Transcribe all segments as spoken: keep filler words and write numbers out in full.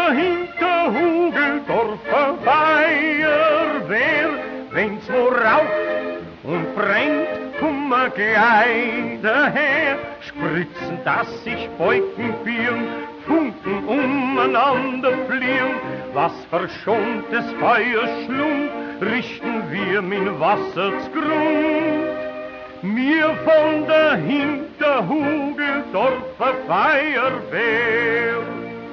der Hinterhugeldorfer Feuerwehr, wenn's wo raucht und brennt, kummer gleich daher, spritzen, dass sich Wolken bieren, Funken umeinander fliehen, was verschontes Feuer schlug, richten wir mit Wasser z'Grund. Mir von der Hinterhugeldorfer Feuerwehr.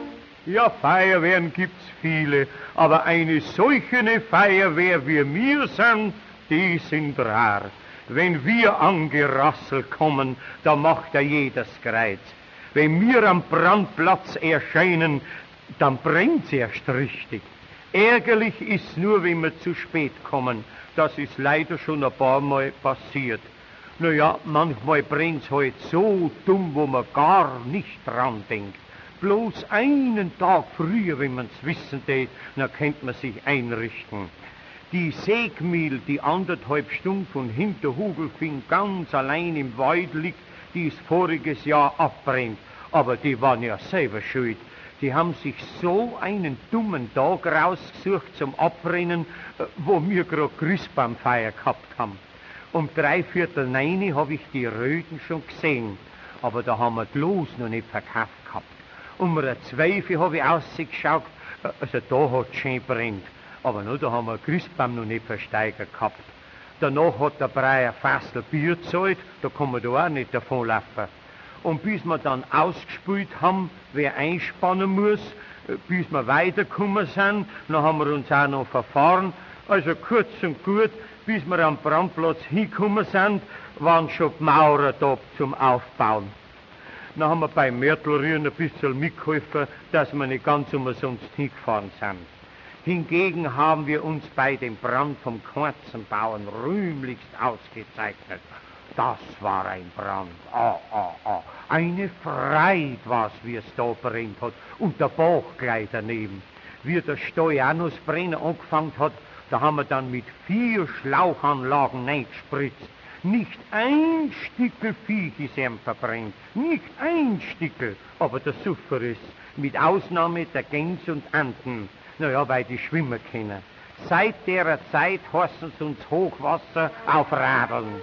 Ja, Feuerwehren gibt's viele, aber eine solche Feuerwehr wie wir sind, die sind rar. Wenn wir angerasselt kommen, da macht ja jedes Kreuz. Wenn wir am Brandplatz erscheinen, dann brennt's erst richtig. Ärgerlich ist nur, wenn wir zu spät kommen. Das ist leider schon ein paar Mal passiert. Naja, manchmal brennt's halt so dumm, wo man gar nicht dran denkt. Bloß einen Tag früher, wenn man's wissen tät, dann könnte man sich einrichten. Die Sägmühl, die anderthalb Stunden von Hinterhugelfing ganz allein im Wald liegt, die ist voriges Jahr abbrennt. Aber die waren ja selber schuld. Die haben sich so einen dummen Tag rausgesucht zum Abrennen, wo wir gerade Christbaumfeier gehabt haben. Um drei Viertel neun habe ich die Röden schon gesehen, aber da haben wir die Los noch nicht verkauft gehabt. Um eine Zwölfe habe ich ausgeschaut, also da hat es schön brennt, aber nur da haben wir Christbaum noch nicht versteigert gehabt. Danach hat der Brei ein Fassel Bier gezahlt, da kann man da auch nicht davonlaufen. Und bis wir dann ausgespült haben, wer einspannen muss, bis wir weitergekommen sind, dann haben wir uns auch noch verfahren. Also kurz und gut, bis wir am Brandplatz hingekommen sind, waren schon die Maurer da zum Aufbauen. Dann haben wir beim Mörtelrühren ein bisschen mitgeholfen, dass wir nicht ganz umsonst hingefahren sind. Hingegen haben wir uns bei dem Brand vom Kerzenbauern rühmlichst ausgezeichnet. Das war ein Brand. Ah, ah, ah. Eine Freude war's, wie es da brennt hat. Und der Bach gleich daneben. Wie der Steu auch noch das Brennen angefangen hat, da haben wir dann mit vier Schlauchanlagen reingespritzt. Nicht ein Stickel Viech ist ihm verbrennt. Nicht ein Stickel. Aber der Suffer ist, mit Ausnahme der Gänse und Enten. Naja, weil die schwimmen können. Seit der Zeit heißen sie uns Hochwasser auf Radeln.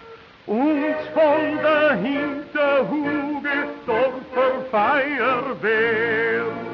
Uns von der Hinterhugeldorfer Feuerwehr